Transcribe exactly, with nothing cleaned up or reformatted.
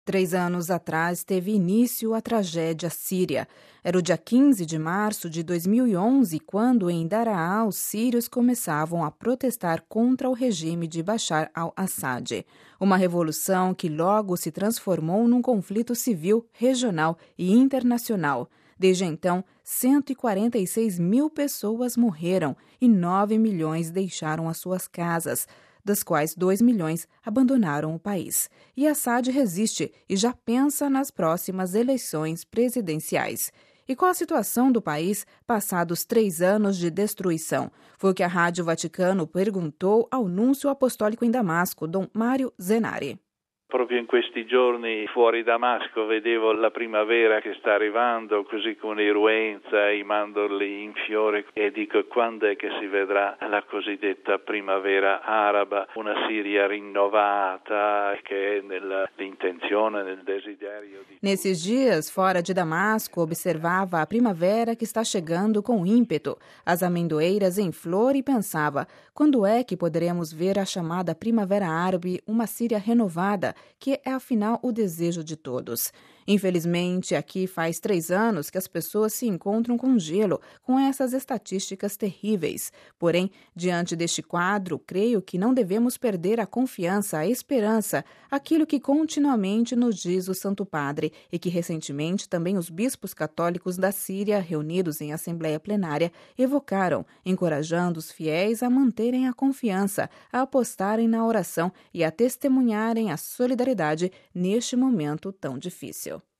Três anos atrás teve início a tragédia síria. Era o dia quinze de março de dois mil e onze, quando em Daraa os sírios começavam a protestar contra o regime de Bashar al-Assad. Uma revolução que logo se transformou num conflito civil, regional e internacional. Desde então, cento e quarenta e seis mil pessoas morreram e nove milhões deixaram as suas casas, das quais dois milhões abandonaram o país. E Assad resiste e já pensa nas próximas eleições presidenciais. E qual a situação do país passados três anos de destruição? Foi o que a Rádio Vaticano perguntou ao núncio apostólico em Damasco, Dom Mário Zenari. Proprio in questi giorni fuori Damasco vedevo la primavera che sta arrivando, così con irruenza, i mandorli in fiore, e dico quando è che si vedrà la cosiddetta primavera araba, una Siria rinnovata che è nell'intenzione, nel desiderio di... Nesses dias, fora de Damasco, observava a primavera que está chegando com ímpeto, as amendoeiras em flor, e pensava, quando é que poderemos ver a chamada primavera árabe, uma Síria renovada, que é, afinal, o desejo de todos. Infelizmente, aqui faz três anos que as pessoas se encontram com gelo, com essas estatísticas terríveis. Porém, diante deste quadro, creio que não devemos perder a confiança, a esperança, aquilo que continuamente nos diz o Santo Padre e que recentemente também os bispos católicos da Síria, reunidos em assembleia plenária, evocaram, encorajando os fiéis a manterem a confiança, a apostarem na oração e a testemunharem a solidariedade neste momento tão difícil.